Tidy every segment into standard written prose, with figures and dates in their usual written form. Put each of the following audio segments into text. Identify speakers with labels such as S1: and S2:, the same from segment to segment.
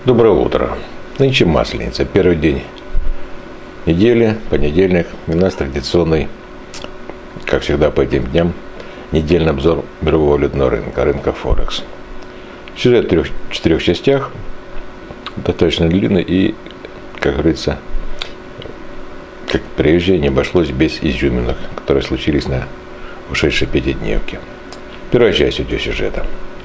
S1: Доброе утро. Нынче Масленица. Первый день недели, понедельник. У нас традиционный, как всегда по этим дням, недельный обзор мирового валютного рынка Форекс. Сюжет в четырех частях, достаточно длинный и, как говорится, как прежде, не обошлось без изюминок, которые случились на ушедшей пятидневке. Первая часть видеосюжета.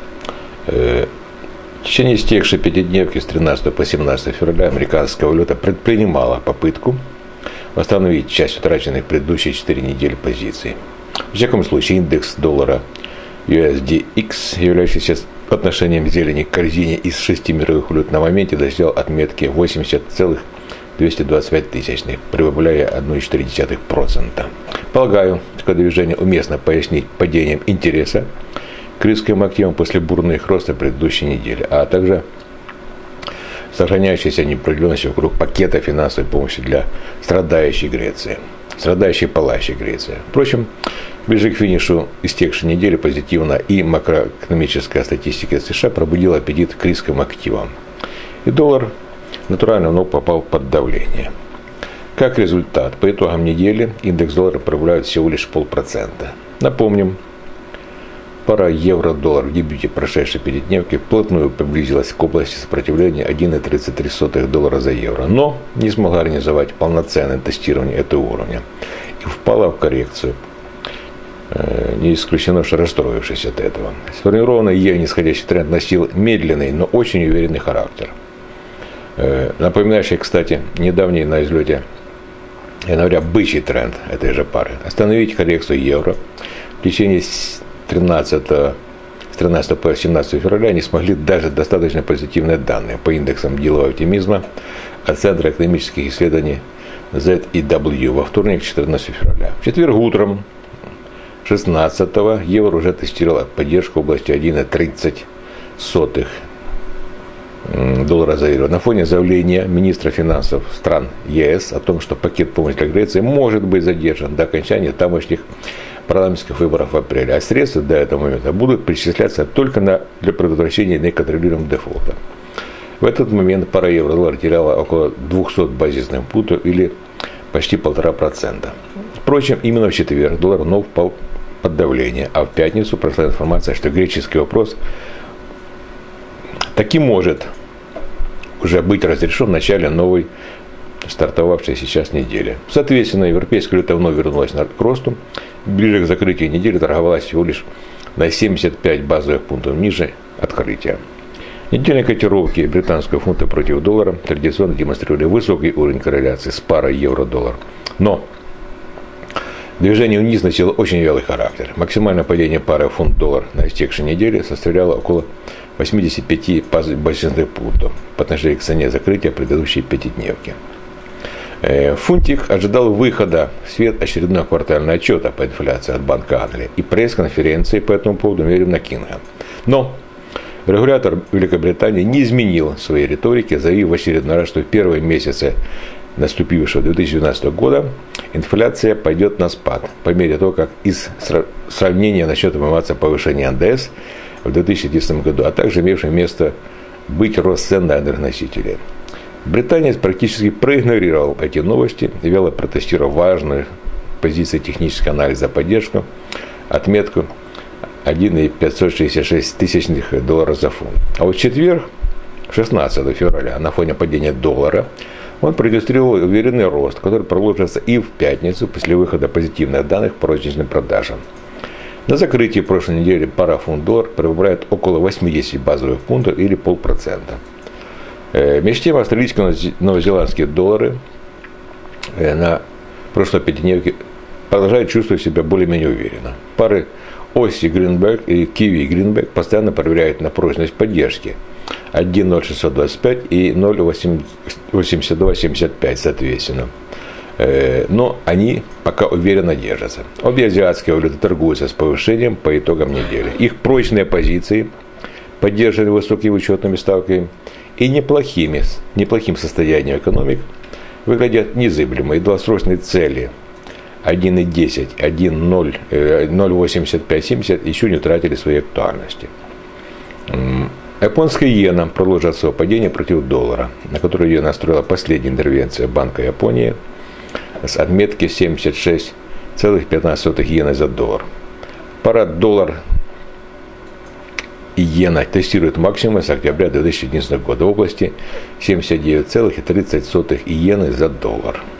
S1: В течение истекшей пятидневки с 13 по 17 февраля американская валюта предпринимала попытку восстановить часть утраченных в предыдущие 4 недели позиций. В всяком случае, индекс доллара USDX, являющийся отношением зелени к корзине из 6 мировых валют, на моменте достигал отметки 80,225 тысячных, прибавляя 1,4%. Полагаю, такое движение уместно пояснить падением интереса к рисковым активам после бурных роста предыдущей недели, а также сохраняющейся неопределенностью вокруг пакета финансовой помощи для страдающей Греции, страдающей палащей Греции. Впрочем, ближе к финишу истекшей недели позитивно и макроэкономическая статистика США пробудила аппетит к рисковым активам. И доллар натурально вновь попал под давление. Как результат, по итогам недели индекс доллара прибавляет всего лишь 0,5%. Напомним, пара евро-доллар в дебюте прошедшей пятидневки вплотную приблизилась к области сопротивления 1,33 доллара за евро, но не смогла организовать полноценное тестирование этого уровня и впала в коррекцию, не исключено, что расстроившись от этого. Сформированный ею нисходящий тренд носил медленный, но очень уверенный характер, напоминающий, кстати, недавний на излете января бычий тренд этой же пары. Остановить коррекцию евро в течение с 13 по 17 февраля не смогли даже достаточно позитивные данные по индексам делового оптимизма от Центра экономических исследований ZEW во вторник, 14 февраля. В четверг утром 16-го евро уже тестировала поддержку в области 1,30 доллара за евро на фоне заявления министра финансов стран ЕС о том, что пакет помощи для Греции может быть задержан до окончания тамошних парламентских выборов в апреле, а средства до этого момента будут перечисляться только для предотвращения неконтролируемого дефолта. В этот момент пара евро-доллара теряла около 200 базисных пунктов или почти 1,5%. Впрочем, именно в четверг доллар вновь впал под давление, а в пятницу прошла информация, что греческий вопрос таки может уже быть разрешен в начале новой стартовавшей сейчас недели. Соответственно, европейская валюта вновь вернулась к росту. Ближе к закрытию недели торговалась всего лишь на 75 базовых пунктов ниже открытия. Недельные котировки британского фунта против доллара традиционно демонстрировали высокий уровень корреляции с парой евро-доллар. Но движение вниз носило очень вялый характер. Максимальное падение пары фунт-доллар на истекшей неделе составляло около 85 базисных пунктов по отношению к цене закрытия предыдущей пятидневки. Фунтик ожидал выхода в свет очередного квартального отчета по инфляции от Банка Англии и пресс-конференции по этому поводу Мерима Кинга. Но регулятор Великобритании не изменил своей риторики, заявив в очередной раз, что в первые месяцы наступившего 2012 года инфляция пойдет на спад, по мере того, как из сравнения начнет вымываться повышение НДС в 2010 году, а также имевшее место быть рост цен на энергоносители. Британец практически проигнорировал эти новости и вяло протестировал важную позицию технического анализа поддержку, отметку 1,566 доллара за фунт. А вот в четверг, 16 февраля, на фоне падения доллара, он продемонстрировал уверенный рост, который продолжится и в пятницу после выхода позитивных данных по розничным продажам. На закрытии прошлой недели пара фунт-доллар прибавляет около 80 базовых пунктов или 0,5%. Между тем, австралийские и новозеландские доллары на прошлой пятидневке продолжают чувствовать себя более-менее уверенно. Пары Оси Гринбек и Киви Гринбек постоянно проверяют на прочность поддержки 1,0625 и 0,8275 соответственно. Но они пока уверенно держатся. Обе азиатские валюты торгуются с повышением по итогам недели. Их прочные позиции поддержаны высокими учетными ставками и неплохим состоянием экономик выглядят незыблемо. И долгосрочные цели 1,10, 1,0, 0,8570 еще не утратили своей актуальности. Японская иена продолжает свое падение против доллара, на которое ее настроила последняя интервенция Банка Японии с отметки 76,15 иены за доллар. Пара доллар и иена тестирует максимум с октября 2011 года в области 79,30 иены за доллар.